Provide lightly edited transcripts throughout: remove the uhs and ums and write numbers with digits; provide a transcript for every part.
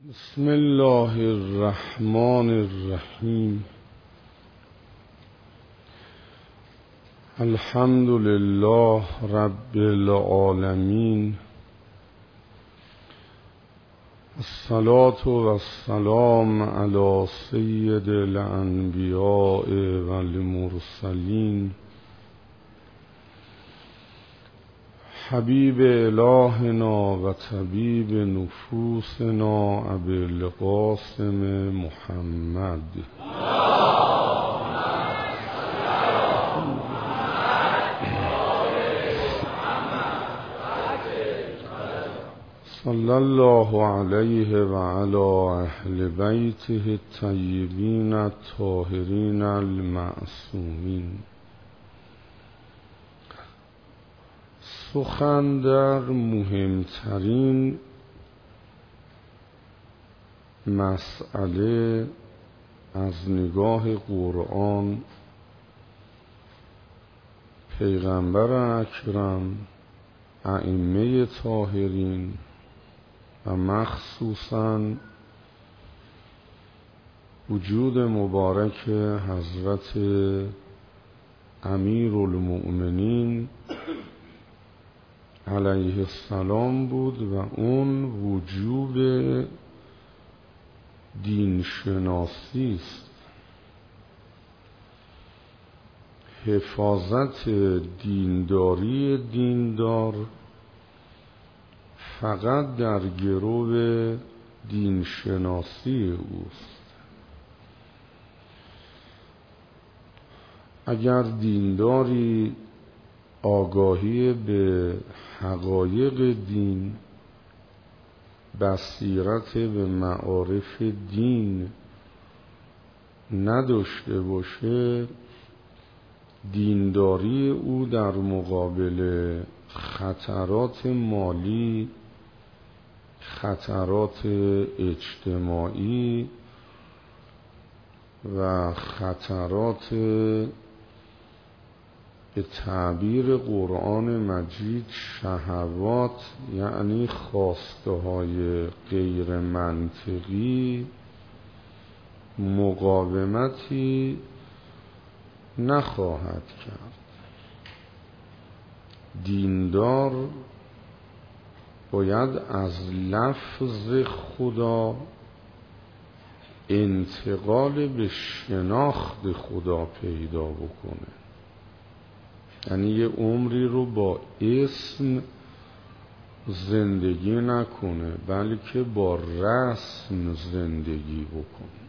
بسم الله الرحمن الرحیم. الحمد لله رب العالمین. الصلاة والسلام علی سید الانبیاء والمرسلین حبیب الهنا و طبیب نفوسنا ابی القاسم محمد صلی الله علیه و علی اهل بیته الطیبین الطاهرین المعصومین. سخن در مهمترین مسئله از نگاه قرآن، پیغمبر اکرم، ائمه طاهرین و مخصوصاً وجود مبارک حضرت امیرالمؤمنین علیه السلام بود و اون وجوب دین شناسی است. حفاظت دینداری دیندار فقط در گرو دین شناسی اوست. اگر دینداری آگاهی به حقایق دین، بصیرت به معارف دین نداشته باشه، دینداری او در مقابل خطرات مالی، خطرات اجتماعی و خطرات به تعبیر قرآن مجید شهوات، یعنی خواسته های غیر منطقی، مقاومتی نخواهد کرد. دیندار باید از لفظ خدا انتقال به شناخت خدا پیدا بکنه، یعنی یه عمری رو با اسم زندگی نکنه بلکه با رسم زندگی بکنه.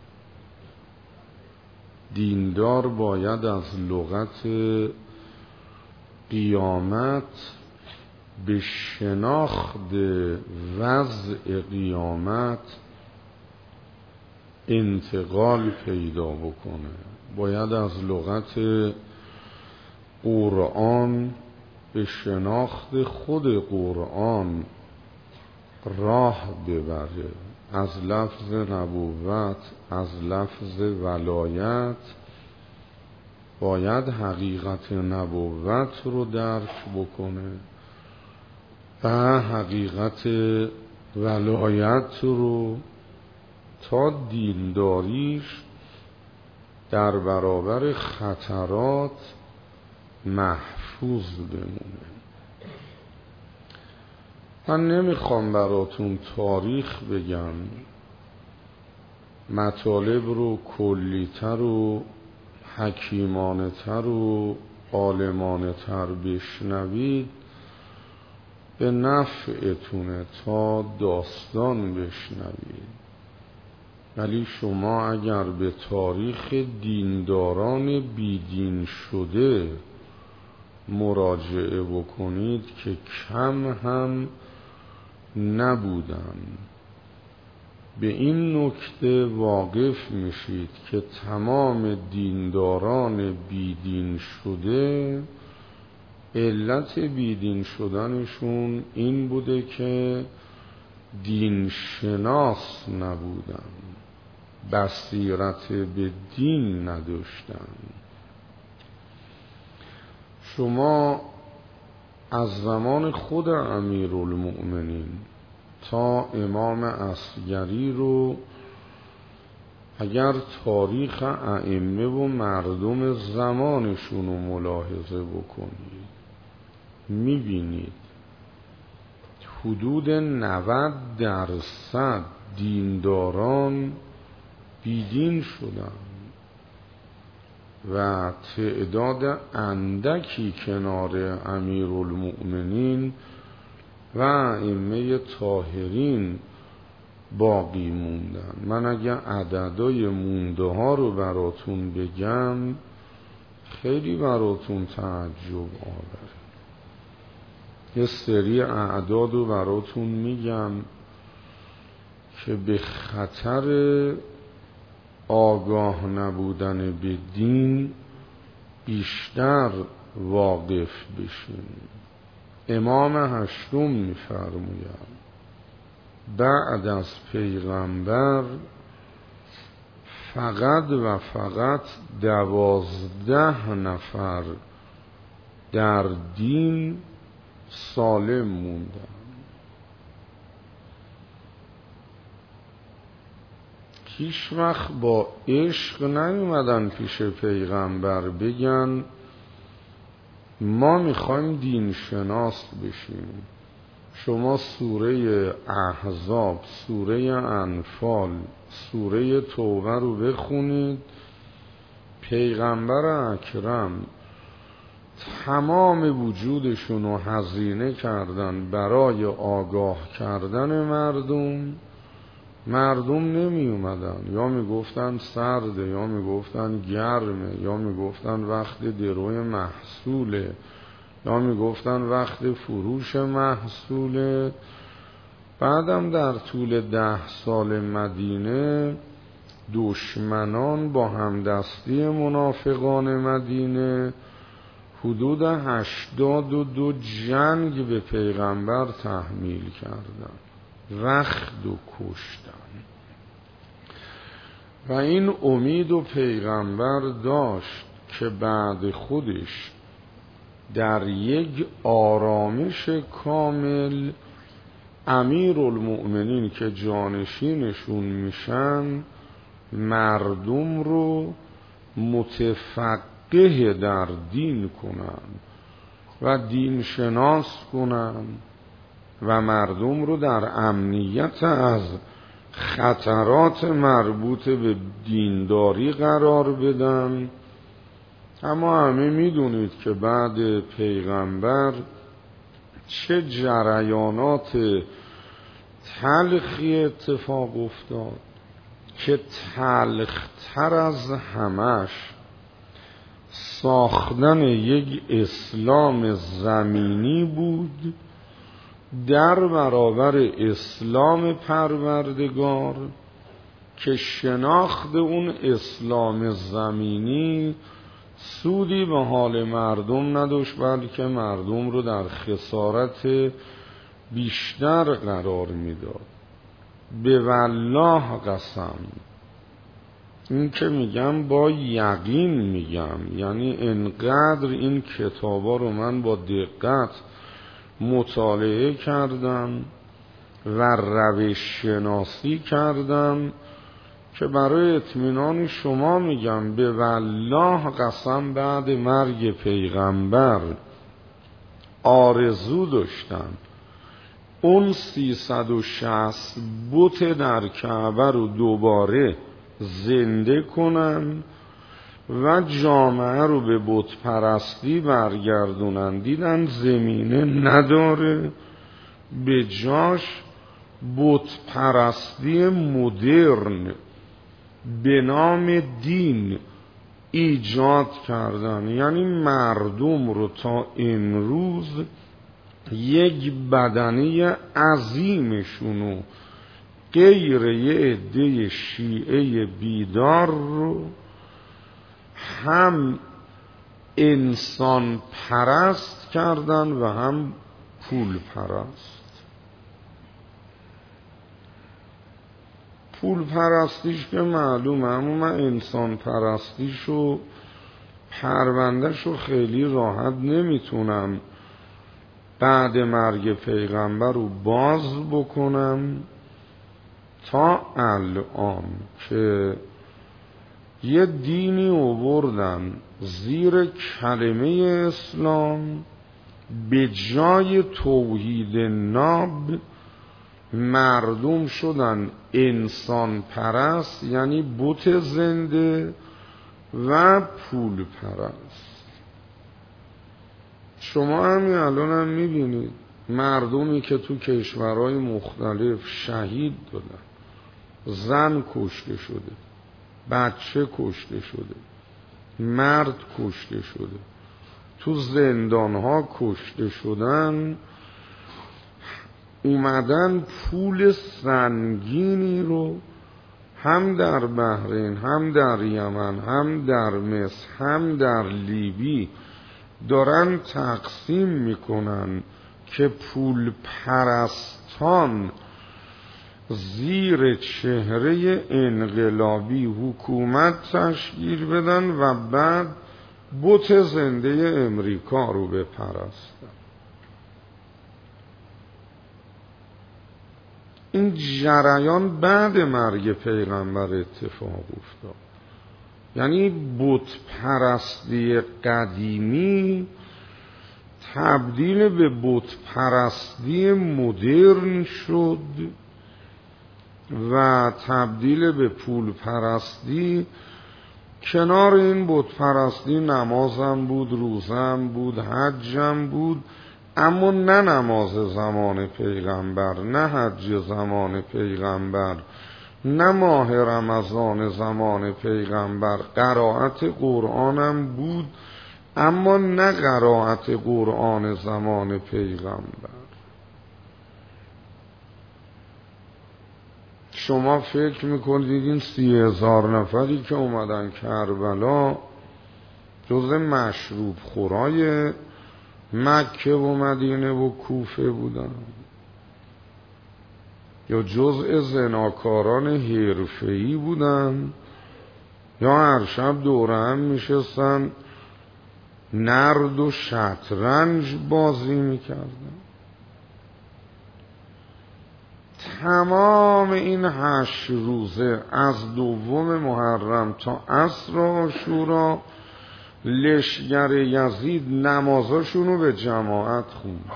دیندار باید از لغت قیامت به شناخت وضع قیامت انتقال پیدا بکنه. باید از لغت قرآن به شناخت خود قرآن راه ببره. از لفظ نبوت، از لفظ ولایت باید حقیقت نبوت رو درک بکنه و حقیقت ولایت رو، تا دینداریش در برابر خطرات محفوظ بمونه. من نمیخوام براتون تاریخ بگم، مطالب رو کلی‌تر و حکیمانه‌تر و عالمانه‌تر بشنوید به نفعتونه تا داستان بشنوید. ولی شما اگر به تاریخ دینداران بیدین شده مراجعه بکنید که کم هم نبودن، به این نکته واقف میشید که تمام دینداران بیدین شده علت بیدین شدنشون این بوده که دین شناس نبودن، بصیرت به دین نداشتن. شما از زمان خود امیرالمؤمنین حتی امام اصغری رو اگر تاریخ ائمه و مردم زمانشون رو ملاحظه بکنید میبینید حدود 90% دینداران بیدین شدن و تعداد اندکی کنار امیرالمؤمنین و ائمه طاهرین باقی موندن. من اگه عددهای مونده ها رو براتون بگم خیلی براتون تعجب آوره. یه سری اعداد رو براتون میگم که به خطر آگاه نبودن به دین بیشتر واقف بشین. امام هشتم میفرموید بعد از پیغمبر فقط و فقط 12 نفر در دین سالم موندن. هیچ وقت با عشق نیومدن پیش پیغمبر بگن ما میخوایم دین شناس بشیم. شما سوره احزاب، سوره انفال، سوره توبه رو بخونید. پیغمبر اکرم تمام وجودشون رو هزینه کردن برای آگاه کردن مردم نمی اومدن، یا می گفتن سرده، یا می گفتن گرمه، یا می گفتن وقت دروی محصوله، یا می گفتن وقت فروش محصوله. بعدم در طول 10 سال مدینه دشمنان با همدستی منافقان مدینه حدود 82 جنگ به پیغمبر تحمیل کردن، وقت و کشتن. و این امید و پیغمبر داشت که بعد خودش در یک آرامش کامل امیرالمؤمنین که جانشینشون میشن مردم رو متفقه در دین کنن و دین شناس کنن و مردم رو در امنیت از خطرات مربوط به دینداری قرار بدن. اما همه میدونید که بعد پیغمبر چه جریانات تلخی اتفاق افتاد که تلختر از همش ساختن یک اسلام زمینی بود در برابر اسلام پروردگار که شناخت اون اسلام زمینی سودی به حال مردم نداشت، بلکه مردم رو در خسارت بیشتر قرار میداد. به والله قسم، این که میگم با یقین میگم، یعنی انقدر این کتابا رو من با دقت مطالعه کردم و روش شناسی کردم که برای اطمینان شما میگم به والله قسم بعد مرگ پیغمبر آرزو داشتم اون 360 بت در کعبه رو دوباره زنده کنن و جامعه رو به بت پرستی برگردونن. دیدن زمینه نداره، به جاش بت پرستی مدرن به نام دین ایجاد کردن. یعنی مردم رو تا امروز یک بدنه عظیمشونو غیر یه عده شیعه بیدار رو هم انسان پرست کردن و هم پول پرست. پول پرستیش که معلومه، اما من انسان پرستیش و پروندهش رو خیلی راحت نمیتونم بعد مرگ پیغمبر رو باز بکنم تا الان که یه دینی آوردن زیر کلمه اسلام، به جای توحید ناب مردم شدن انسان پرست، یعنی بت زنده و پول پرست. شما همین الان هم میبینید مردمی که تو کشورهای مختلف شهید دادن، زن کشته شده، بچه کشته شده، مرد کشته شده، تو زندانها کشته شدن، اومدن پول سنگینی رو هم در بحرین، هم در یمن، هم در مصر، هم در لیبی دارن تقسیم میکنن که پول پرستان زیر چهره انقلابی حکومت تشکیل بدن و بعد بت زنده امریکا رو بپرستن. این جریان بعد مرگ پیغمبر اتفاق افتاد. یعنی بت پرستی قدیمی تبدیل به بت پرستی مدرن شد و تبدیل به پول پرستی. کنار این بت پرستی نمازم بود، روزم بود، حجم بود، اما نه نماز زمان پیغمبر، نه حج زمان پیغمبر، نه ماه رمضان زمان پیغمبر. قرائت قرآنم بود، اما نه قرائت قرآن زمان پیغمبر. شما فکر میکنید این 30,000 نفری که اومدن کربلا جز مشروب خورای مکه و مدینه و کوفه بودن، یا جزء زناکاران حرفه‌ای بودن، یا هر شب دوره هم میشستن نرد و شطرنج بازی میکردن؟ تمام این 8 روزه از 2 محرم تا عصر عاشورا لشگر یزید نمازاشونو به جماعت خوند.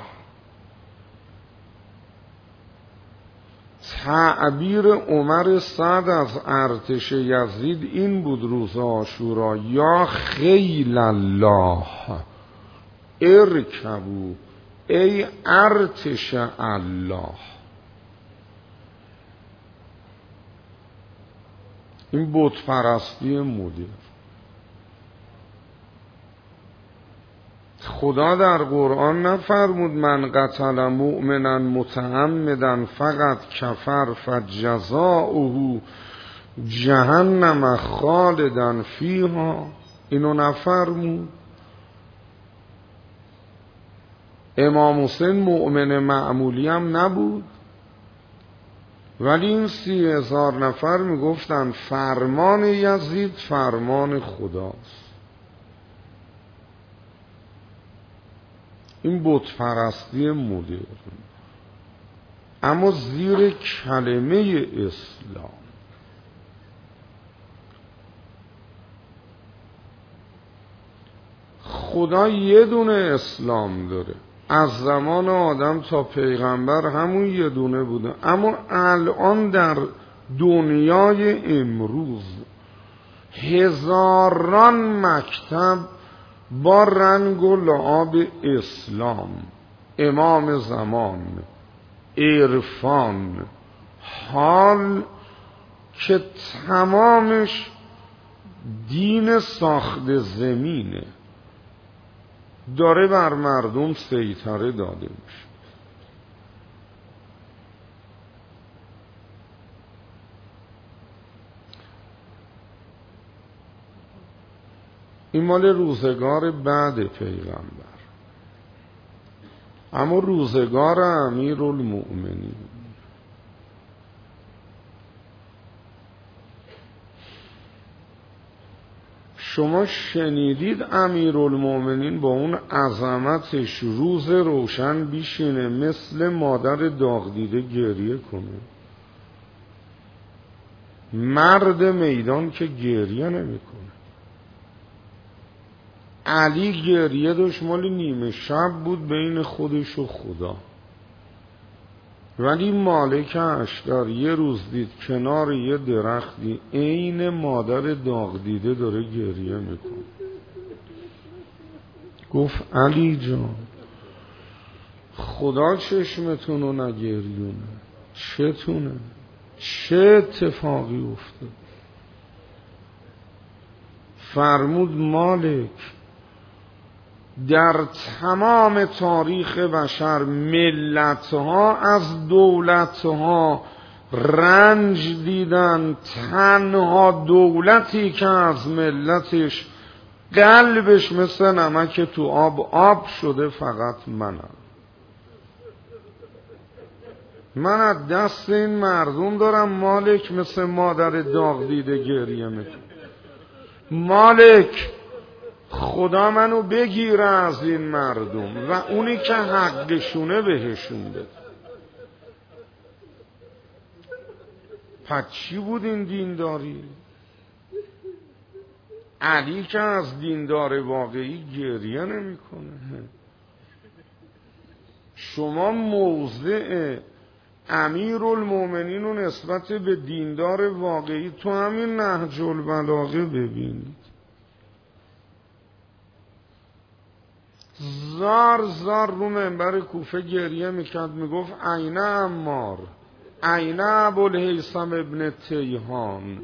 تعبیر عمر سعد از ارتش یزید این بود روز عاشورا: یا خیل الله ارکبوا، ای ارتش الله. این بت پرستی مدرن. خدا در قرآن نفرمود من قتل مؤمنا متعمدا فقط کفر فجزاؤه جهنم خالدا فیها؟ اینو نفرمود. امام حسین مؤمن معمولی هم نبود، ولی این 30,000 نفر میگفتن فرمان یزید فرمان خداست. این بت پرستی مدرن، اما زیر کلمه اسلام. خدا یه دونه اسلام داره، از زمان آدم تا پیغمبر همون یه دونه بوده، اما الان در دنیای امروز هزاران مکتب با رنگ و لعاب اسلام، امام زمان، عرفان، حال، که تمامش دین ساخت زمینه، داره بر مردم سیطره داده میشه. این مال روزگار بعد پیغمبر، اما روزگار امیرالمؤمنین. شما شنیدید امیرالمومنین با اون عظمتش روز روشن بیشینه مثل مادر داغ دیده گریه کنه؟ مرد میدان که گریه نمیکنه. علی گریه داشت مال نیمه شب بود بین خودش و خدا. ولی مالک اشتر یه روز دید کنار یه درختی عین مادر داغ دیده داره گریه میکنه. گفت علی جان خدا چشمتون رو نگریونه، چتونه؟ چه اتفاقی افتاد؟ فرمود مالک در تمام تاریخ بشر ملتها از دولتها رنج دیدن، تنها دولتی که از ملتش قلبش مثل نمک تو آب شده فقط منم. من از دست این مردم دارم مالک مثل مادر داغ دیده گریه میکنم. مالک خدا منو بگیره از این مردم و اونی که حقشونه بهشون بده. پس چی بود این دینداری؟ علی که از دیندار واقعی گریه نمیکنه. شما موضع امیرالمومنین رو نسبت به دیندار واقعی تو همین نهج البلاغه ببینید. زار زار رو منبر کوفه گریه میکرد، میگفت عین عمار، عین ابوالهیثم ابن تیهان،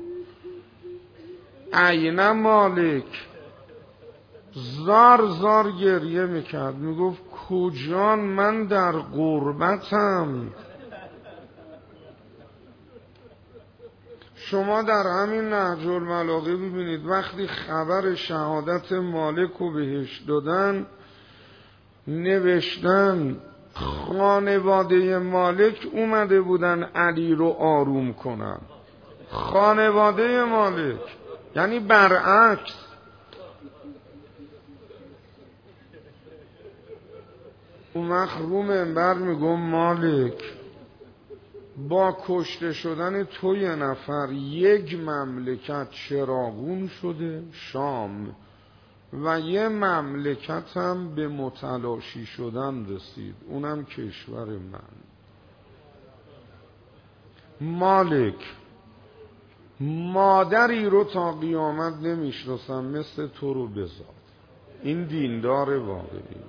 عین مالک. زار زار گریه میکرد، میگفت کجان من در غربتم. شما در همین نهج البلاغه ببینید وقتی خبر شهادت مالک رو بهش دادن نوشتن خانواده مالک اومده بودن علی رو آروم کنن. خانواده مالک یعنی برعکس. اون وقت رو منبر میگم مالک با کشته شدن تو یه نفر یک مملکت چراغون شده شام و یه مملکت هم به متلاشی شدن رسید، اونم کشور من. مالک مادری رو تا قیامت نمیشناسم مثل تو رو بذار. این دیندار واقعی.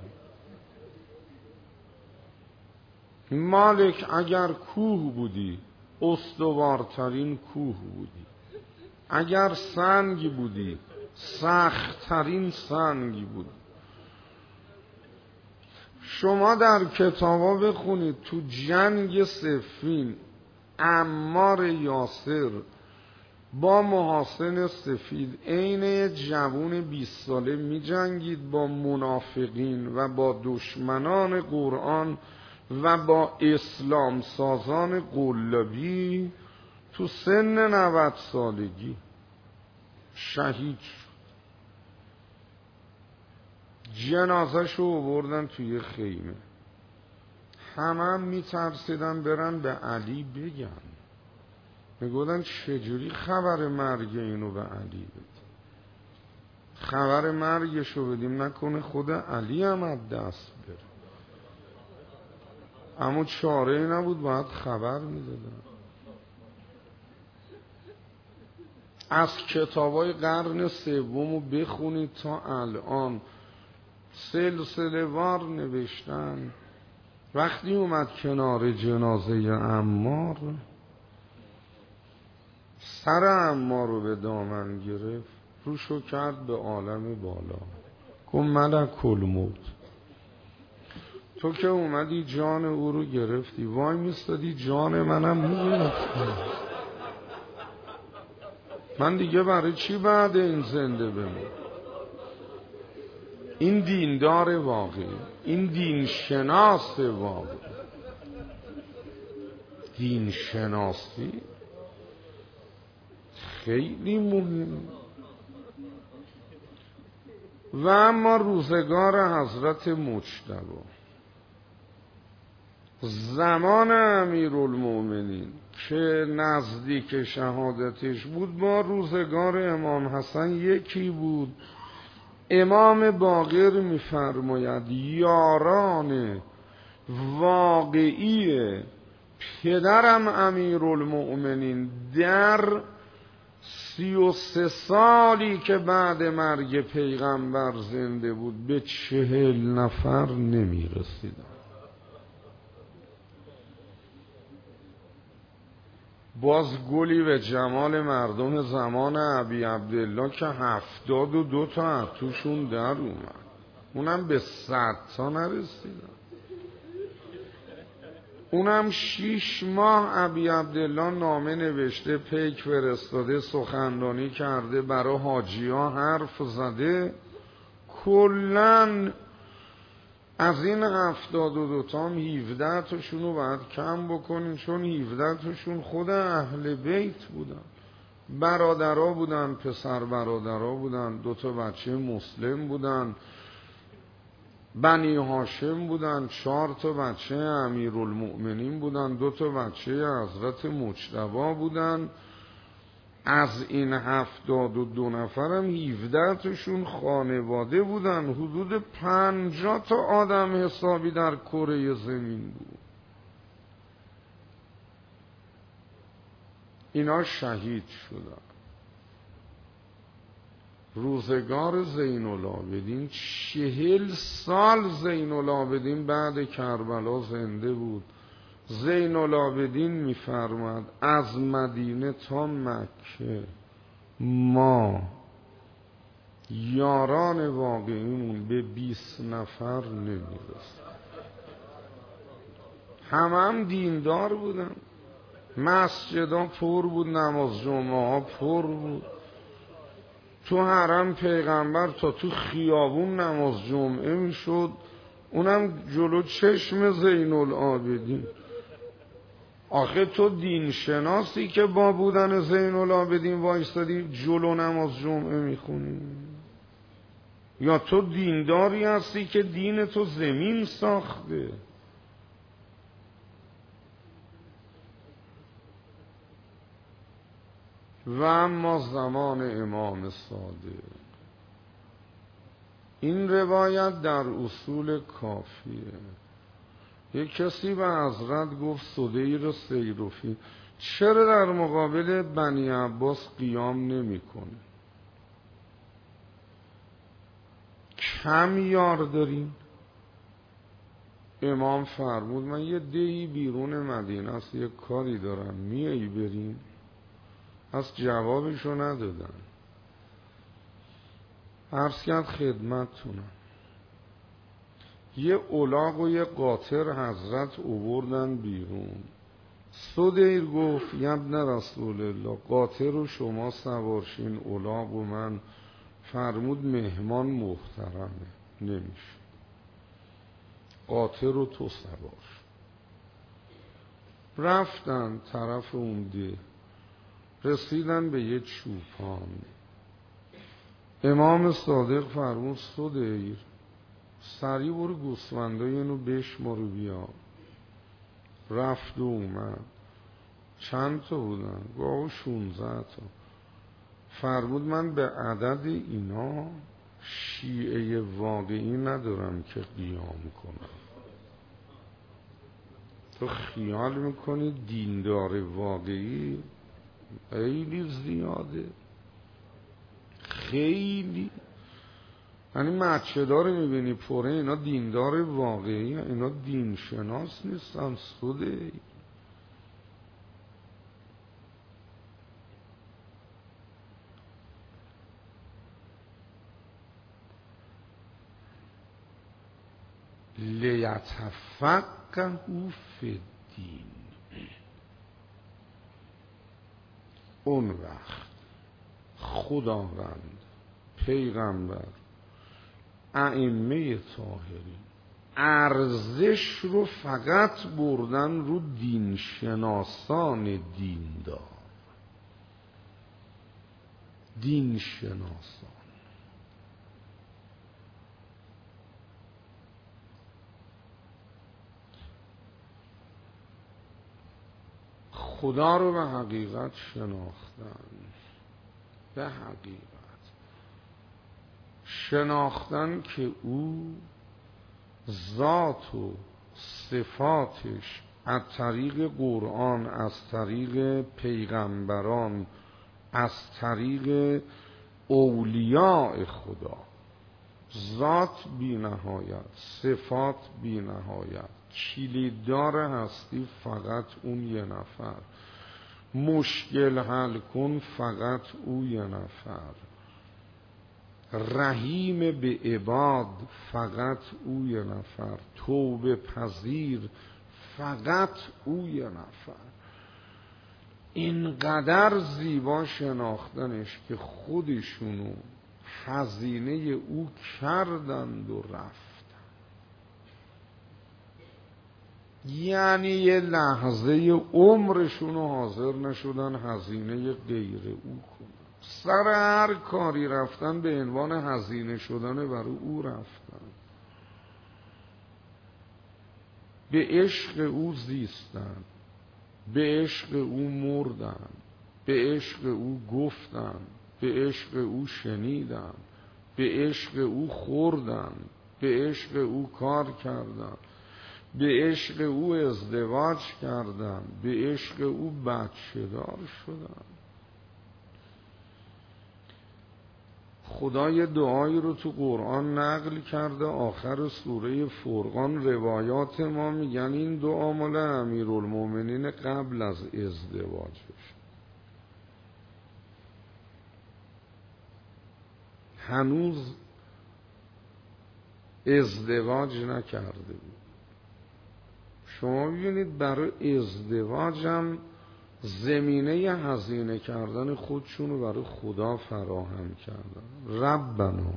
مالک اگر کوه بودی استوارترین کوه بودی، اگر سنگ بودی سختترین سنگ بود. شما در کتابا بخونید تو جنگ صفین عمار یاسر با محاسن سفید عین جوون 20 ساله می جنگید با منافقین و با دشمنان قرآن و با اسلام سازان قلابی. تو سن 90 سالگی شهید شد. جنازه شو آوردن توی خیمه. همه می ترسیدن برن به علی بگن. میگودن چجوری خبر مرگ اینو به علی بدیم؟ خبر مرگشو بدیم نکنه خود علی هم از دست بره. اما چاره ای نبود، باید خبر میدادن. از کتابای قرن سومو بخونید تا الان سلسله وار نوشتن. وقتی اومد کنار جنازه عمار سر عمار رو به دامن گرفت، روشو کرد به عالم بالا. گفت ملک الموت تو که اومدی جان او رو گرفتی، وای میستادی جان منم میگرفتی. من دیگه برای چی بعد این زنده بمونم؟ این دیندار واقعی، این دین شناس واقعی. دین شناسی خیلی مهم. و اما روزگار حضرت مجتبی، زمان امیرالمومنین که نزدیک شهادتش بود، با روزگار امام حسن یکی بود. امام باقر می‌فرماید یاران واقعی پدرم امیرالمومنین در 33 سالی که بعد مرگ پیغمبر زنده بود به 40 نفر نمی‌رسیدن. باز گلی به جمال مردم زمان ابی عبدالله که 72 تا توشون در اومد، اونم به 100 تا نرسیدن. اونم 6 ماه ابی عبدالله نامه نوشته، پیک فرستاده، سخنرانی کرده، برای حاجی ها حرف زده. کلن از این 72 تا 17 تاشون رو باید کم بکنین، چون 17 تاشون خود اهل بیت بودن، برادرها بودن، پسر برادرها بودن، 2 تا بچه مسلم بودن، بنی هاشم بودن، 4 تا بچه امیرالمؤمنین بودن، 2 تا بچه حضرت مجتبی بودن. از این 72 نفرم 17 تاشون خانواده بودن. حدود 50 تا آدم حسابی در کره زمین بود. اینا شهید شدن. روزگار زین العابدین 40 سال زین العابدین بعد کربلا زنده بود. زین العابدین می‌فرماد از مدینه تا مکه ما یاران واقعیمون به 20 نفر نمی‌رسید. هم دیندار بودن، مسجدها پر بود، نماز جمعه ها پر بود. تو حرم پیغمبر تا تو خیابون نماز جمعه میشد، اونم جلو چشم زین العابدین. آخه تو دین شناسی که با بودن زین العابدین وایستادی جلو نماز جمعه میخونی؟ یا تو دینداری هستی که دین تو زمین ساخته؟ و اما زمان امام صادق، این روایت در اصول کافیه. یک کسی به حضرت گفت صدیر سیرفی چرا در مقابل بنی عباس قیام نمی کنه؟ کم یار داریم؟ امام فرمود من یه دهی بیرون مدینه است، یه کاری دارم، میایی بریم؟ از جوابشو ندادن. عرض کرد خدمتتونم. یه الاغ و یه قاطر حضرت اووردن بیرون. صدیر گفت یبن رسول الله قاطر رو شما سوارشین، الاغ و من. فرمود مهمان محترمه، نمیشه، قاطر رو تو سوار. رفتن طرف اون ده، رسیدن به یه چوپان. امام صادق فرمود صدیر سریع برو گوسفندای اینو بشمارو بیا. رفت و اومد. چند تا بودن؟ گاه 16 تا. فرمود من به عدد اینا شیعه واقعی ندارم که قیام کنم. تو خیال میکنی دیندار واقعی خیلی زیاده، خیلی. یعنی مچه داره میبینی پره، اینا دیندار واقعی، اینا دین شناس نیستن. سوده لیتفقهوا فی الدین. اون وقت خداوند، پیغمبر، ائمه طاهرین ارزش رو فقط بردن رو دین شناسان دیندار. دین شناسان خدا رو به حقیقت شناختن. به حقیقت شناختن که او ذات و صفاتش از طریق قرآن، از طریق پیغمبران، از طریق اولیاء خدا، ذات بی نهایت، صفات بی نهایت، کلیددار هستی فقط اون یه نفر، مشکل حل کن فقط او یه نفر، رحیم به عباد فقط او یه نفر، توبه پذیر فقط او یه نفر. اینقدر زیبا شناختنش که خودشونو هزینه او کردند و رفتن. یعنی یه لحظه عمرشونو حاضر نشدن هزینه غیر او کنن. سر هر کاری رفتن به عنوان هزینه شدن برای او رفتن. به عشق او زیستن، به عشق او مردن، به عشق او گفتن، به عشق او شنیدن، به عشق او خوردن، به عشق او کار کردن، به عشق او ازدواج کردن، به عشق او بچه دار شدن. خدا یه دعایی رو تو قرآن نقل کرده، آخر سوره فرقان روایات ما میگن این دعا مال امیرالمومنین قبل از ازدواجش، هنوز ازدواج نکرده بود. شما ببینید برای ازدواجم زمینه هزینه کردن خودشون رو برای خدا فراهم کردن. ربنا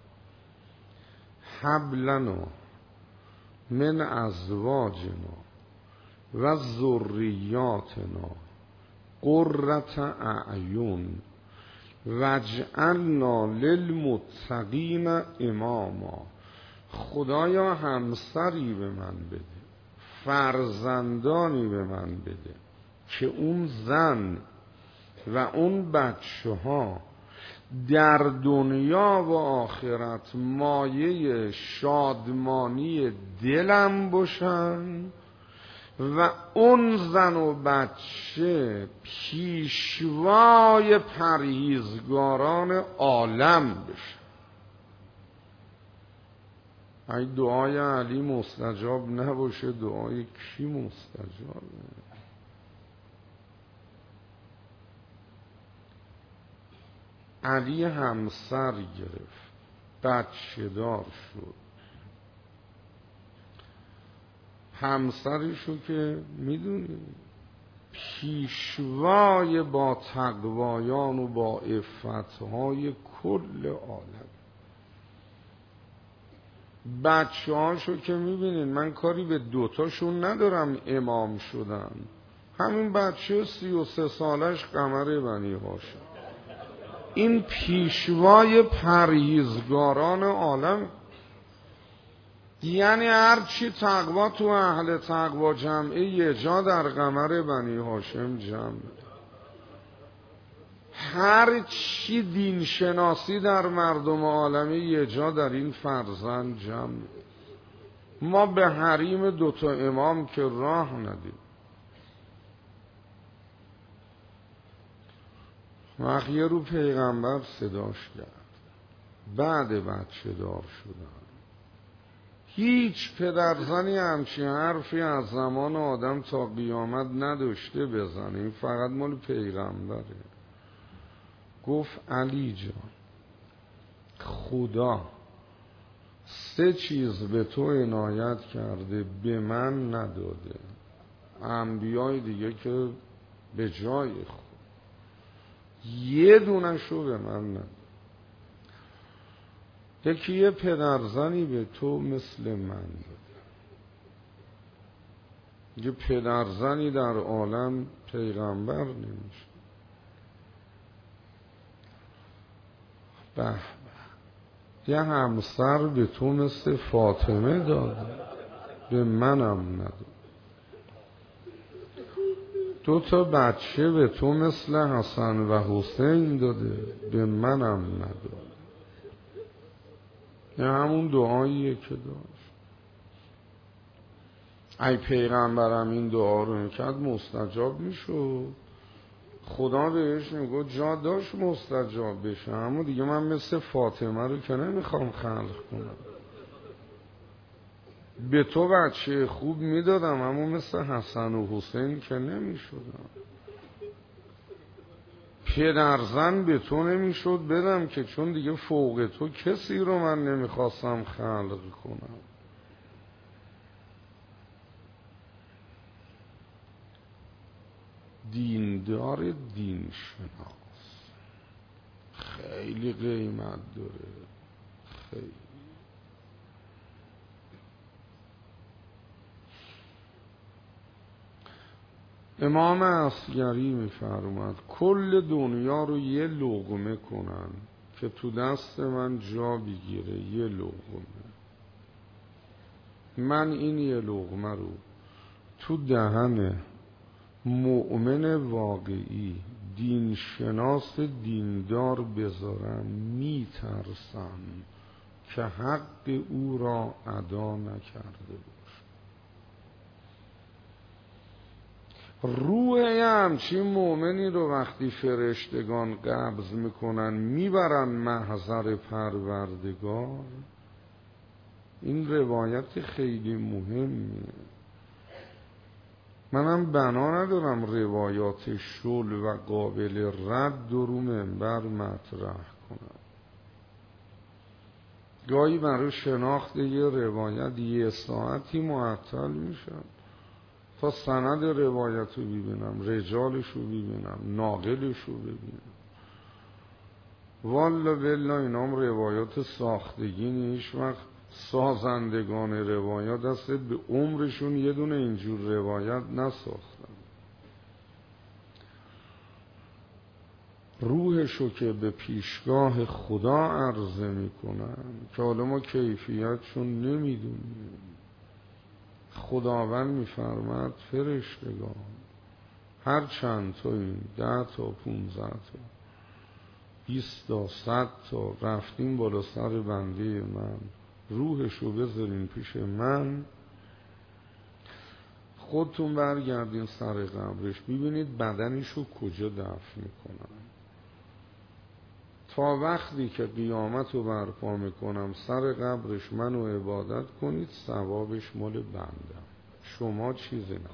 هب لنا من ازواجنا و ذریاتنا قرة اعین واجعلنا للمتقین اماما. خدایا همسری به من بده، فرزندانی به من بده که اون زن و اون بچه ها در دنیا و آخرت مایه شادمانی دلم باشن و اون زن و بچه پیشوای پرهیزگاران عالم بشن. اگه دعای علی مستجاب نباشه دعای کی مستجابه؟ علی همسر گرفت، بچه دار شد. همسرشو که میدونی پیشوای با تقوایان و با عفتهای کل عالم. بچه هاشو که میبینین، من کاری به دوتاشون ندارم امام شدن، همین بچه 33 سالش قمر بنی هاشم، این پیشوای پرهیزگاران عالم. یعنی هر چی تقوا تو اهل تقوا جمعه یه جا در قمر بنی هاشم جمع، هر چی دین شناسی در مردم عالمی یه جا در این فرزند جمع. ما به حریم دوتا امام که راه ندیم. وقیه رو پیغمبر صداش کرد بعد بچه دار شدن. هیچ پدرزنی همچین حرفی از زمان آدم تا قیامت نداشته بزنه، این فقط مال پیغمبره. گفت علی جان خدا 3 چیز به تو عنایت کرده به من نداده، انبیای دیگه که به جای خود، یه دونشو به من نداده. یکی یه پدرزنی به تو مثل من داده. یه پدرزنی در عالم پیغمبر نمیشه. به یه همسر به تو مثل فاطمه داده، به منم نداده. 2 تا بچه به تو مثل حسن و حسین داده، به منم نداده. این همون دعاییه که داشت. ای پیغمبرم این دعا رو میکرد مستجاب میشد. خدا بهش میگو جا داشت مستجاب بشه، اما دیگه من مثل فاطمه رو که نمیخوام خلق کنم. به تو بچه خوب میدادم، اما مثل حسن و حسین که نمیشدم. پدرزن به تو نمیشد بدم که، چون دیگه فوق تو کسی رو من نمیخواستم خلق کنم. دیندار دین شناس خیلی قیمت داره، خیلی. امام عسگری میفرماد کل دنیا رو یه لقمه کنن که تو دست من جا بگیره، یه لقمه. من این یه لقمه رو تو دهن مؤمن واقعی دین شناس دیندار بذارم، میترسم که حق او را ادا نکرده باشه. روح همچین مؤمنی رو وقتی فرشتگان قبض میکنن میبرن محضر پروردگار، این روایت خیلی مهمیه. منم بنا ندارم روایات شل و قابل رد رو منبر مطرح کنم. گاهی برای شناخت یه روایت 1 ساعتی معطل میشم تا سند روایت رو ببینم، رجالش رو ببینم، ناقلش رو ببینم. والا بالله اینام روایات ساختگی نیست. وقت سازندگان روایات هست به عمرشون یه دونه اینجور روایت نساختن. روحشو که به پیشگاه خدا عرضه میکنن که حالا ما کیفیتشون نمیدونیم. خداوند میفرماد فرشتگان هر چند تا این 10 تا 15 تا 20 تا 100 تا رفتیم بالا سر بنده من، روحشو بذارین پیش من، خودتون برگردین سر قبرش ببینید بدنشو کجا دفن میکنن. تا وقتی که قیامت رو برپا میکنم سر قبرش منو عبادت کنید، ثوابش مال بندم، شما چیزی نه.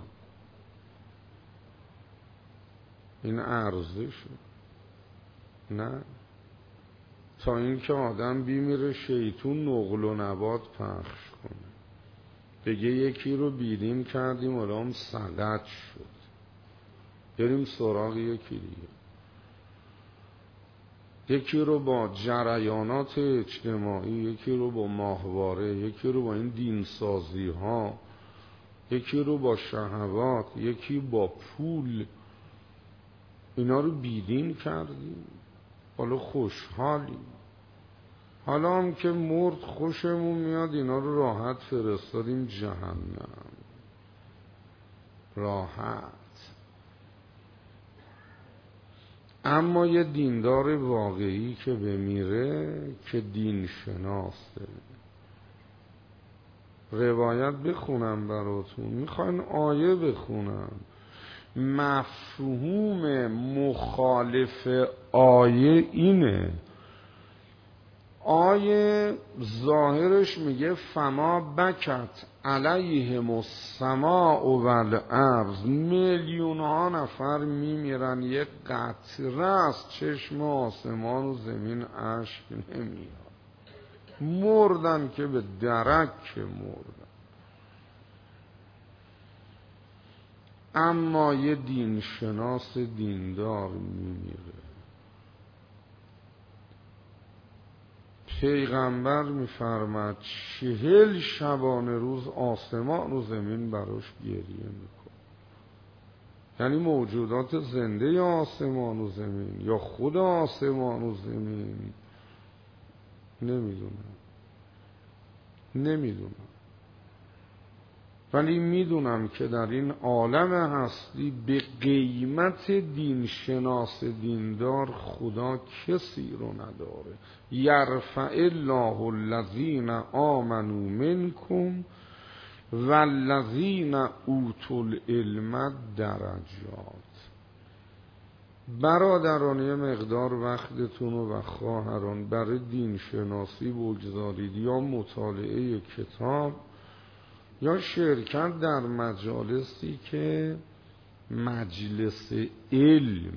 این ارزشه. نه تا اینکه آدم بیمیره شیطون نقل و نبات پخش کنه، بگه یکی رو بیرین کردیم الان سقط شد، بریم سراغ یکی دیگه. یکی رو با جریانات اجتماعی، یکی رو با ماهواره، یکی رو با این دینسازی ها، یکی رو با شهوات، یکی با پول، اینا رو بیدین کردیم. حالا خوشحالیم. حالا هم که مرد خوشمون میاد اینا رو راحت فرستادیم جهنم. راحت. اما یه دیندار واقعی که بمیره که دین شناسه. روایت بخونم براتون، میخواین آیه بخونم. مفهوم مخالف آیه اینه. آیه ظاهرش میگه فما بکت علیهم السماء والارض، میلیون ها نفر میمیرن، یک قطره از چشم آسمان و زمین اشک نمیاد. مردن که به درک مردن. اما یه دین شناس دیندار میمیره. پیغمبر میفرماد 40 شبانه روز آسمان و زمین براش گریه میکنه. یعنی موجودات زنده آسمان و زمین یا خود آسمان و زمین، نمیدونم. ولی میدونم که در این عالم هستی به قیمت دین شناس دیندار خدا کسی رو نداره. یرفع الله الذین آمنوا منکم والذین اوتوا العلم درجات. برادران یه مقدار وقتتون و خواهران برای دین شناسی بگذارید، یا مطالعه کتاب یا شرکت در مجالسی که مجلس علم.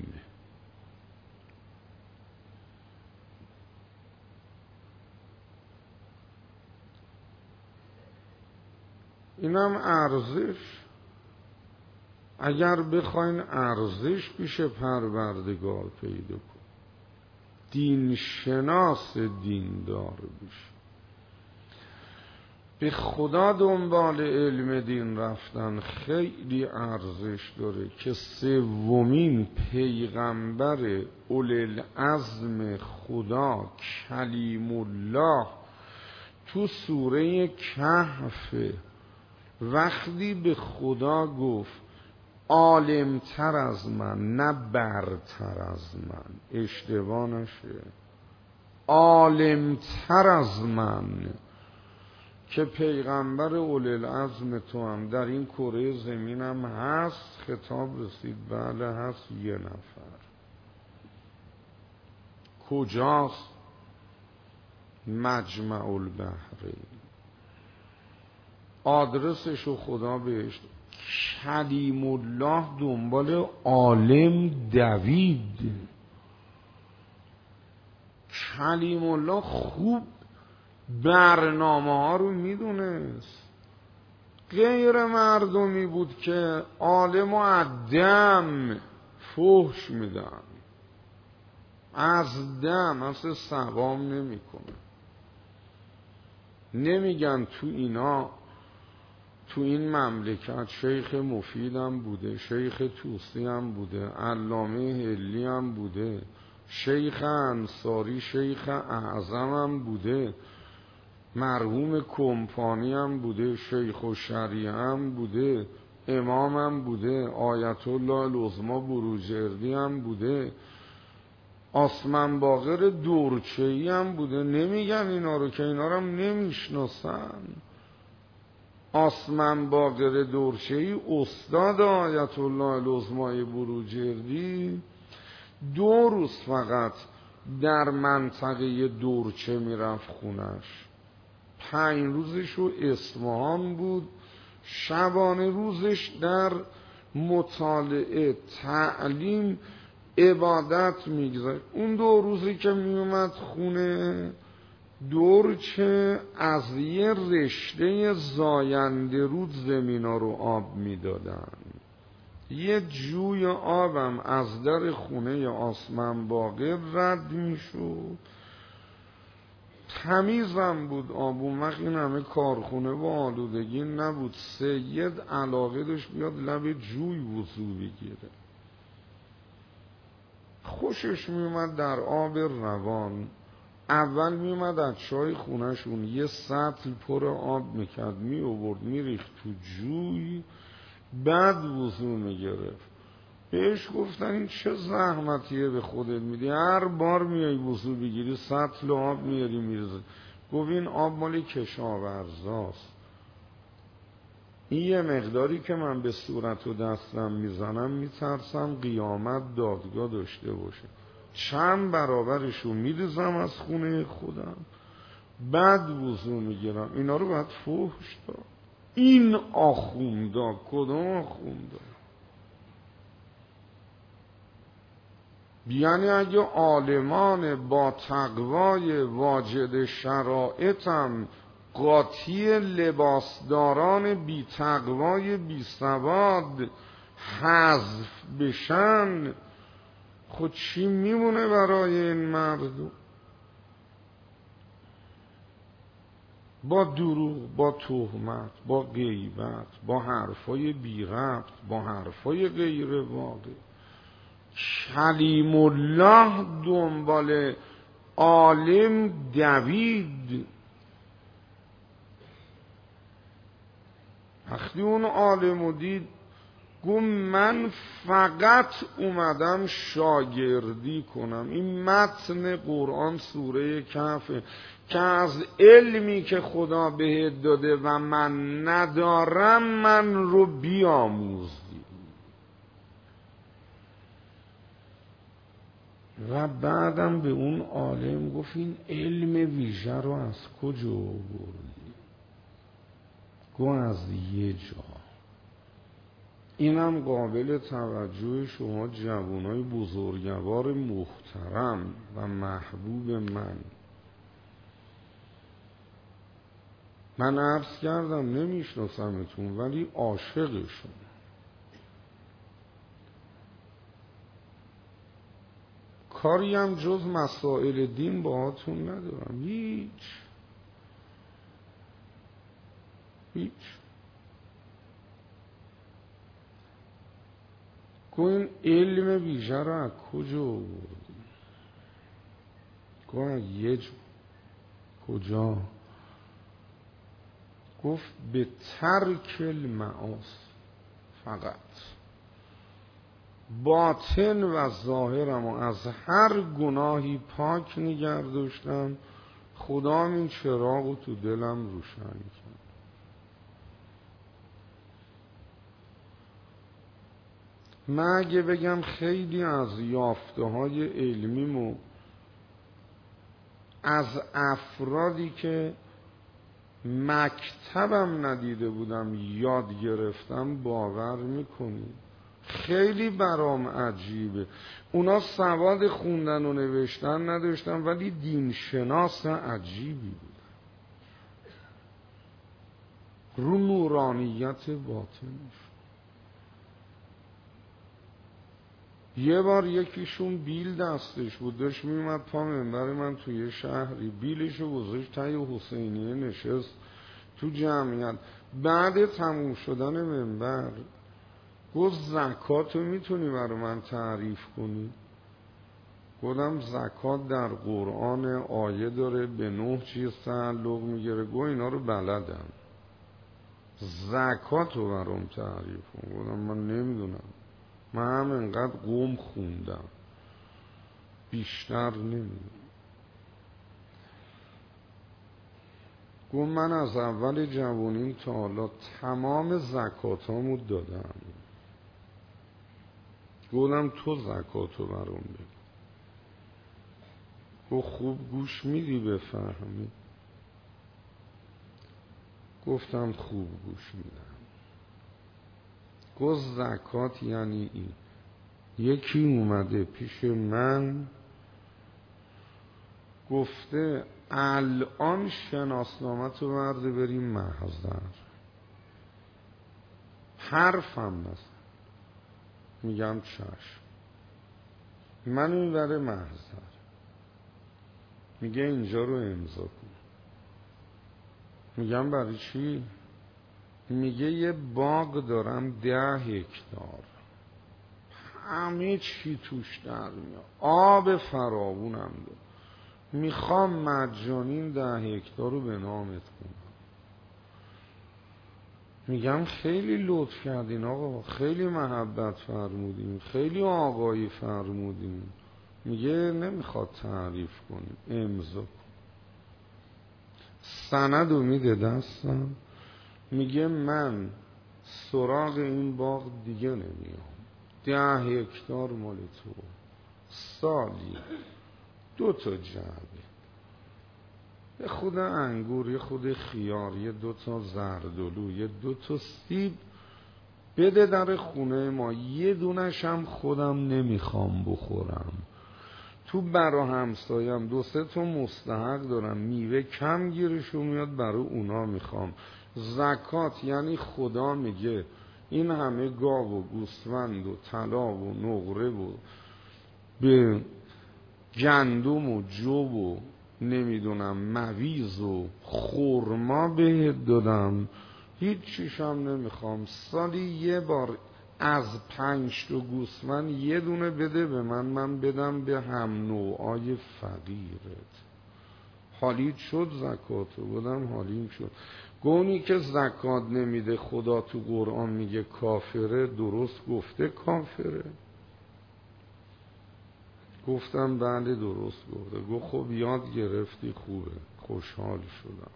اینم ارزش. اگر بخواین ارزش پیش پروردگار پیدا کن، دین شناس دیندار بشه، به خدا دنبال علم دین رفتن خیلی ارزش داره که سومین پیغمبر اولوالعزم خدا کلیم الله تو سوره کهف وقتی به خدا گفت عالمتر از من نه برتر از من، اشتباه نشه، عالمتر از من، که پیغمبر اولوالعزم تو هم در این کره زمینم هست، خطاب رسید بله هست، یه نفر. کجاست؟ مجمع البحرین. آدرسشو خدا بهش کلیم الله دنبال عالم دوید. کلیم الله خوب برنامه ها رو میدونست. غیر مردمی بود که عالم و عدم فحش میدن، از دم اصلا سقام نمی کنه. نمیگن تو اینا، تو این مملکت شیخ مفید هم بوده، شیخ توسی هم بوده، علامه حلی هم بوده، شیخ انصاری شیخ اعظم هم بوده، مرحوم کمپانی هم بوده، شیخ و شریعه هم بوده، امام هم بوده، آیت الله العظما بروجردی هم بوده، آسمن باقر دورچه‌ای هم بوده. نمیگن اینا رو که اینا رو هم نمیشناسن. آسمن باقر دورچه‌ای استاد آیت الله العظمای بروجردی 2 روز فقط در منطقه دورچه میرفت خونش، 5 روزشو اصفهان بود، شبانه روزش در مطالعه، تعلیم، عبادت میگذاشت. اون 2 روزی که میومد خونه دورچه، از یه رشته زاینده رود زمینا رو آب میدادن. یه جوی آبم از در خونه آسمن باقر رد میشد، تمیزم بود آب. اون وقت این همه کارخونه و آلودگی نبود. سید علاقه داشت بیاد لب جوی وضو بگیره، خوشش میومد در آب روان. اول میومد از چای خونهشون یه سطل پر آب میکرد، میآورد میریخت تو جوی، بعد وضو میگرفت. بهش گفتن این چه زحمتیه به خودت میدی، هر بار میای وضو بگیری سطل آب میاری میرزه. گفت این آب مال کشاورزاست، این یه مقداری که من به صورت و دستم میزنم میترسم قیامت دادگاه داشته باشه، چند برابرشو میریزم از خونه خودم، بعد وضو میگیرم. اینا رو باید فحش داد. این آخوندا کدوم آخوندا؟ یعنی اگه عالمان با تقوای واجد شرائطم قاطی لباسداران بی تقوای بی سواد حذف بشن، خود چی میمونه برای این مردم؟ با دروغ، با تهمت، با غیبت، با حرفای بی ربط، با حرفای غیر واقع. کلیم الله دنبال عالم دوید. وقتی اون عالمو دید گفت من فقط اومدم شاگردی کنم. این متن قرآن سوره کهف که از علمی که خدا بهت داده و من ندارم من رو بیاموزی. و بعدم به اون عالم گفت این علم ویژه رو از کجا آوردی؟ گفت از یه جا. اینم قابل توجه شما جوانای بزرگوار محترم و محبوب من عرض کردم نمیشناسمتون ولی عاشقشون. کاری هم جز مسائل دین باهاتون ندارم. هیچ. گفت این علم ویژه را از کجا آوردی؟ گفت یه جا. کجا؟ گفت به ترک المعاصی. فقط باطن و ظاهرم و از هر گناهی پاک نگه داشتم. خدا این چراغ رو تو دلم روشن کرد. من اگه بگم خیلی از یافته های علمیمو از افرادی که مکتبم ندیده بودم یاد گرفتم باور میکنی؟ خیلی برام عجیبه. اونا سواد خوندن و نوشتن نداشتن ولی دینشناس عجیبی بودن. رو نورانیت باطنش. یه بار یکیشون بیل دستش بود داشت میومد پا منبر من توی شهری، بیلشو گذاشت تای حسینیه نشست تو جمعیت. بعد تموم شدن منبر گفت زکاتو میتونی برای من تعریف کنی؟ گفتم زکات در قرآن آیه داره به 9 چیز تعلق میگیره. گفت اینا رو بلدم، زکاتو برام تعریف کن. گفتم من نمیدونم، من هم انقدر قوم خوندم بیشتر نمیدونم. گفت من از اول جوانیم تا حالا تمام زکاتامو دادم. گفتم تو زکاتو برام بگو. گفت خوب گوش میدی بفهمی؟ گفتم خوب گوش میدم. گفت زکات یعنی این: یکی اومده پیش من گفته الان شناسنامه‌تو برده بریم محضر. حرفم مثلا میگم چشم. من میبره محضر میگه اینجا رو امضا کن. میگم برای چی؟ میگه یه باغ دارم 10 هکتار، همه چی توش در میاد، آب فراوونم داره، میخوام مجانین 10 هکتار رو به نامت کنم. میگم خیلی لطف کردین آقا، خیلی محبت فرمودین، خیلی آقایی فرمودین. میگه نمیخواد تعریف کنیم، امضا کن. سند رو میده دستم، میگه من سراغ این باغ دیگه نمیام. 10 هکتار مال تو، سالی 2 جعبه، یه خود انگور، یه خود خیار، یه 2 زردالو، یه 2 سیب بده در خونه ما. یه دونش هم خودم نمیخوام بخورم. تو برا همسایم 2-3 مستحق دارم، میوه کم گیرشون میاد، برای اونا میخوام. زکات یعنی خدا میگه این همه گاو و گوسفند و طلا و نقره و به گندم و جو و نمیدونم مویز و خرما بهت دادم، هیچ چیشم نمیخوام. سالی یه بار از 5 گوسفند یه دونه بده به من، من بدم به هم نوعای فقیرت. حالیت شد زکاتو؟ بودم حالیم شد. گونی که زکات نمیده خدا تو قرآن میگه کافره، درست گفته کافره؟ گفتم بله درست گفته. گفت خب یاد گرفتی خوبه، خوشحال شدم.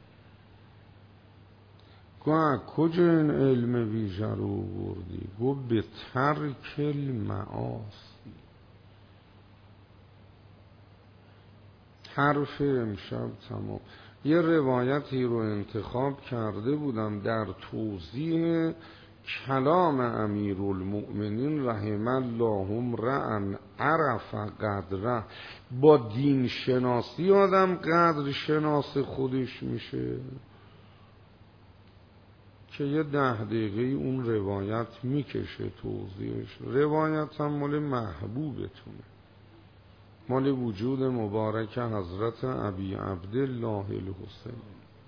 گفت کجا این علم ویژه رو بردی؟ گفت به ترک المعاصی. حرف امشب تمام. یه روایتی رو انتخاب کرده بودم در توضیح کلام امیرالمؤمنین رحم الله امرأ عرف قدره. با دین شناسی آدم قدر شناس خودش میشه که یه 10 دقیقه اون روایت میکشه توضیحش. روایت هم مال محبوبتونه، مال وجود مبارک حضرت ابی عبدالله الحسین.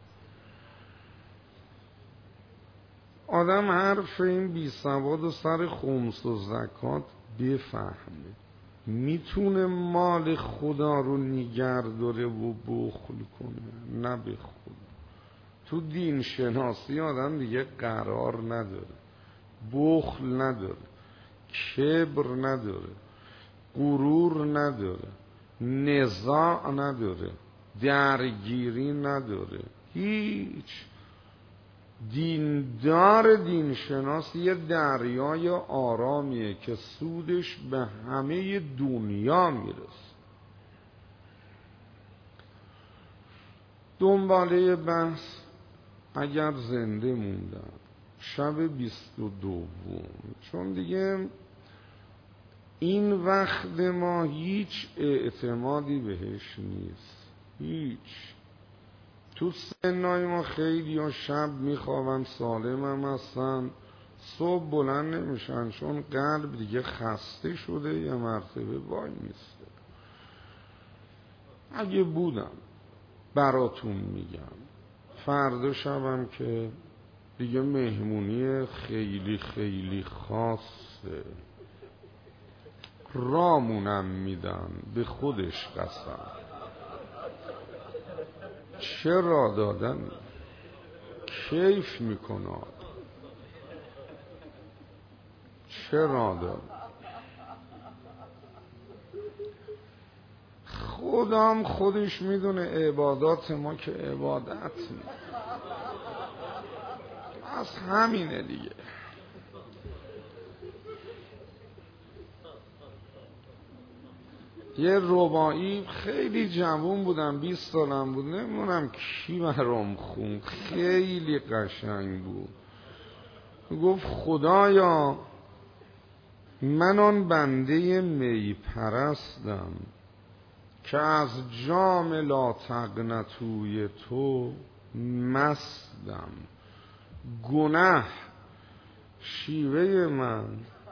آدم حرف این بی سواد و سر خمس و زکات بفهمه، میتونه مال خدا رو نگه داره و بخل کنه؟ نه به خدا. تو دین شناسی آدم دیگه قرار نداره، بخل نداره، کبر نداره، غرور نداره، نزاع نداره، درگیری نداره، هیچ. دیندار دین شناس یه دریای آرامیه که سودش به همه دنیا میرسه. دنباله بحث اگر زنده موندم شب 22، چون دیگه این وقت ما هیچ اعتمادی بهش نیست، هیچ. تو سنای ما خیلی ها شب میخوابن، سالم هم هستن، صبح بلند نمیشن چون قلب دیگه خسته شده، یه مرتبه وای میسته. اگه بودم براتون میگم، فردا شبم که دیگه مهمونی خیلی خیلی خاصه، رامونم میدن به خودش قسم. چه را دادن، کیف میکنه، چه را دادن. خودم خودش میدونه عبادات ما که عبادت نیست، از همینه دیگه. یه رباعی خیلی جوان بودم، 20 سالم بود، نمیدونم کی برام خوند، خیلی قشنگ بود. گفت خدایا من آن بنده می پرستم که از جام لا تقنطوی تو مستم. گناه شیوه من،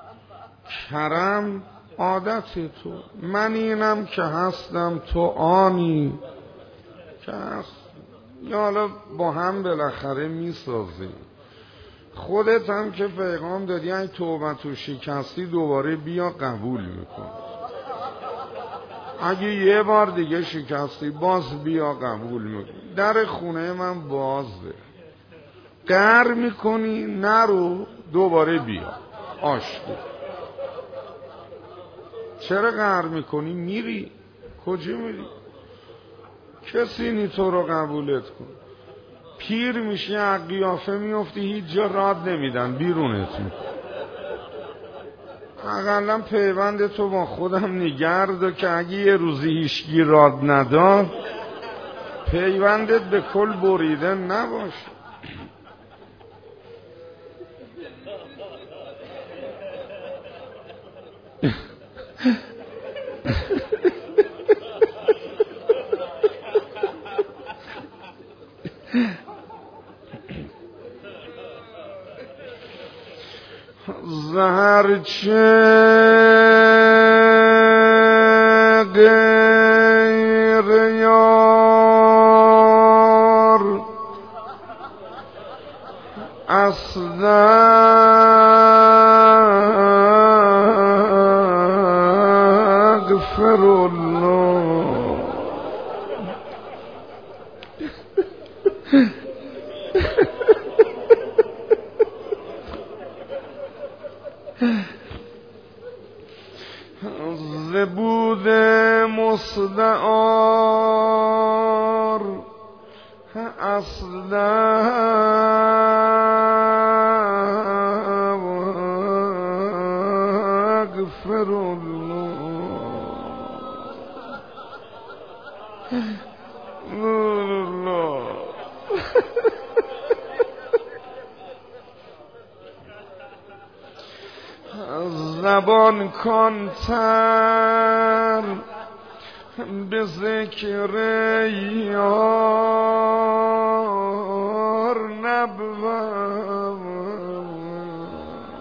کرم عادت تو، من اینم که هستم، تو آنی که هست. یا حالا با هم بالاخره میسازیم. خودت هم که پیغام دادی اگه توبت و شکستی دوباره بیا قبول میکن، اگه یه بار دیگه شکستی باز بیا قبول میکن. در خونه من بازه، قهر میکنی نرو، دوباره بیا آشتی. چرا قهر میکنی؟ میری کجا میری؟ کسی نی تو رو قبولت کن. پیر میشی از قیافه میفتی، هیچ جا راد نمیدن، بیرونت میکن. اقلا پیوند تو با خودم نگرد که اگه یه روزی هیچگی راد نداد پیوندت به کل بریده نباشه. زهر چه غیر یار استغفر الله. زبود مصدعار اصلا اغفر الله زبان کانتر به ذکر یار نبود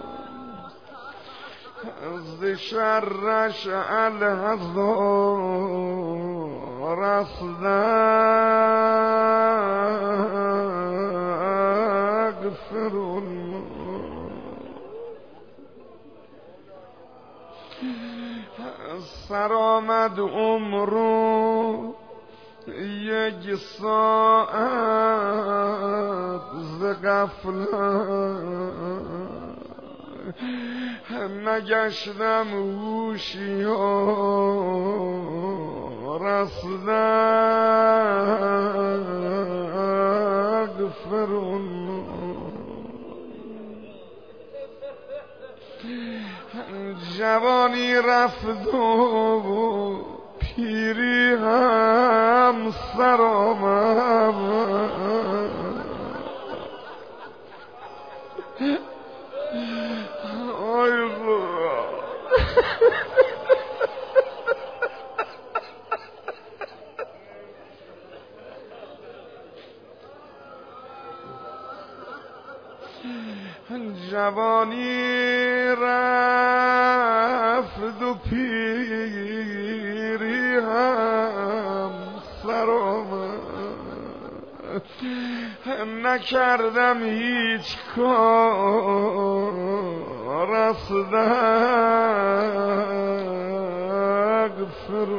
ز شرش الهزار استغفر سر آمد عمرو یک ساعت ز غفلت نگشتم هوشیار استغفر جوانی رفت و پیری هم سر آمد آی خدا جوانی رفت و پیری هم سر آمد نکردم هیچ کار استغفر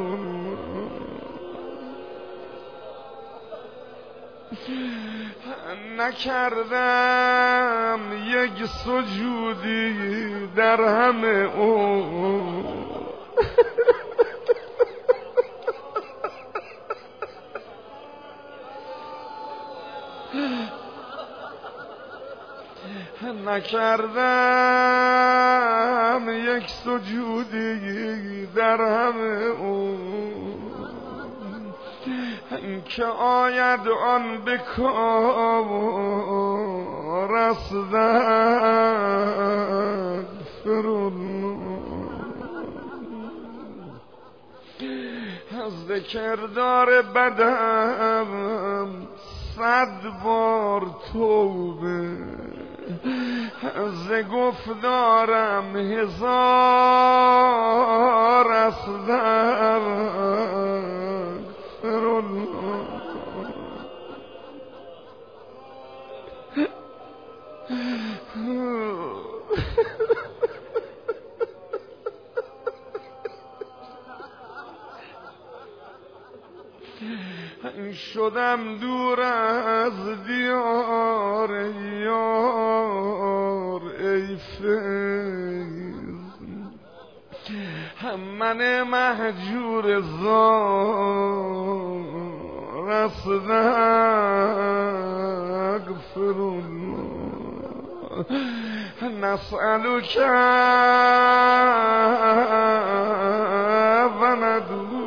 نکردم یک سجودی در همه نکردم یک سجودی در همه که آید آن به کار استغفر از کردار بدم 100 بار توبه از گفتارم 1000 استغفر الله شدم دور از دیار یار ای فیض من مهجور زار استغفر الله نسألك و ندعو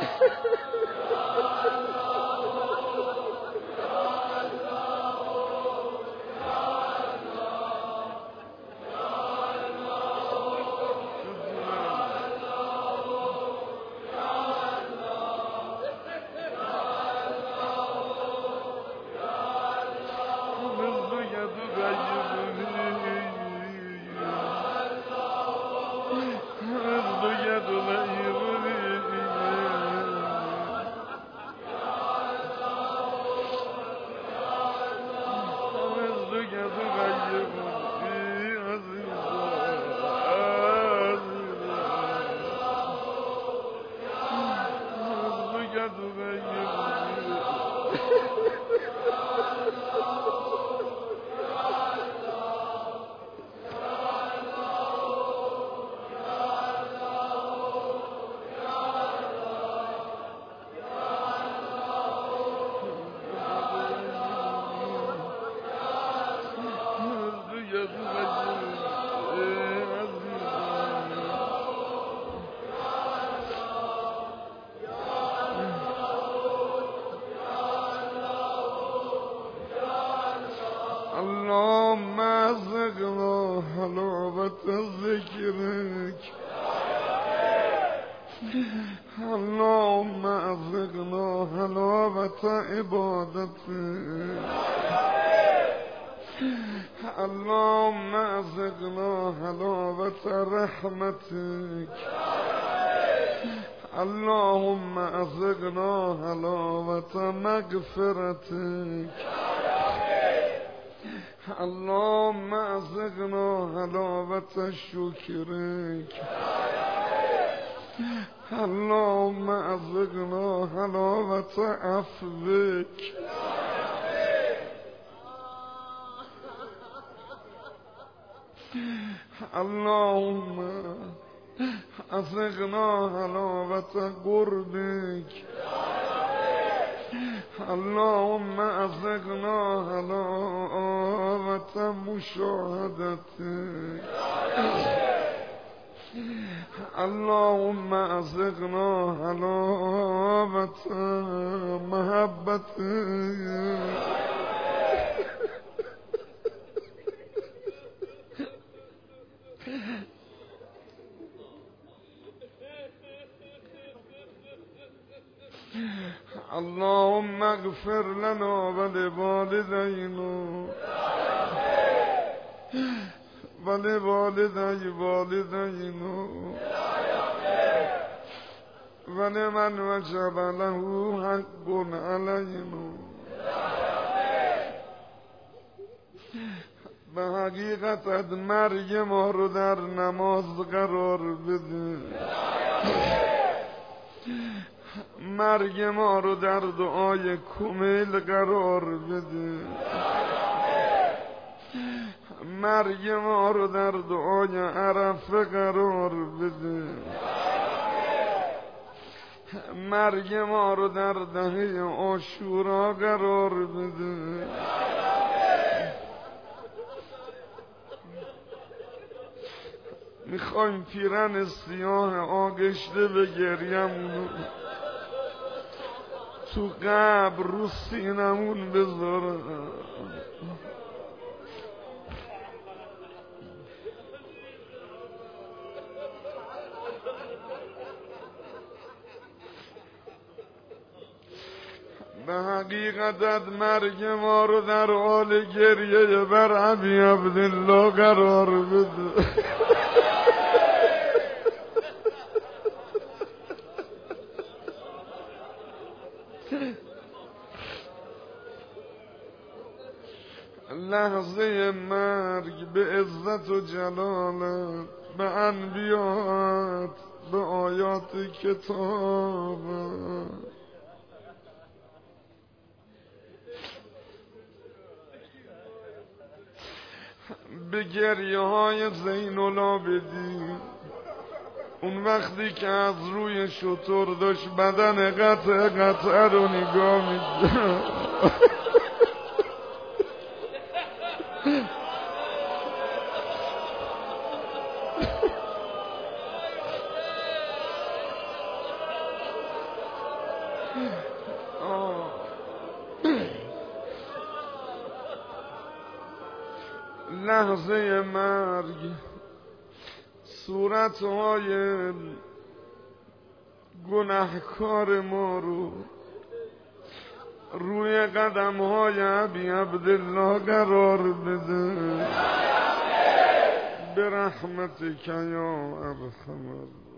اللهم ازقنا حلاوة ذكرك اللهم ازقنا حلاوة عبادتك اللهم ازقنا حلاوة رحمتك اللهم ازقنا حلاوة مغفرتك اللهم ازقنا حلاوة شكرك اللهم ازقنا حلاوة عفوك اللهم ازقنا حلاوة قربك اللهم ازقنا حلاوة مشاهدتك اللهم ازقنا حلاوة محبتك اللهم اغفر لنا ولوالدينا ولوالدي والدينا ولمن وجب له حق علينا به حقیقت مرگ ما رو در نماز قرار بده مرگ ما رو در دعای کمیل قرار بده مرگ ما رو در دعای عرفه قرار بده مرگ ما رو در دهه عاشورا قرار بده میخوایم پیرن سیاه آگشته به گریمونو تو قبر رو سینمون بذارن به حقیقت مرگ ما رو در حال گریه بر ابی عبدالله قرار بده لحظه مرگ به عزت و جلالت به انبیات به آیات کتابت به گریه های زین العابدین اون وقتی که از روی شتر داشت بدن قطع رو نگاه می‌کرد لحظه مرگ صورتهای گناهکار ما رو روی قدمهای ابی عبدالله قرار بده برحمتک یا ارحم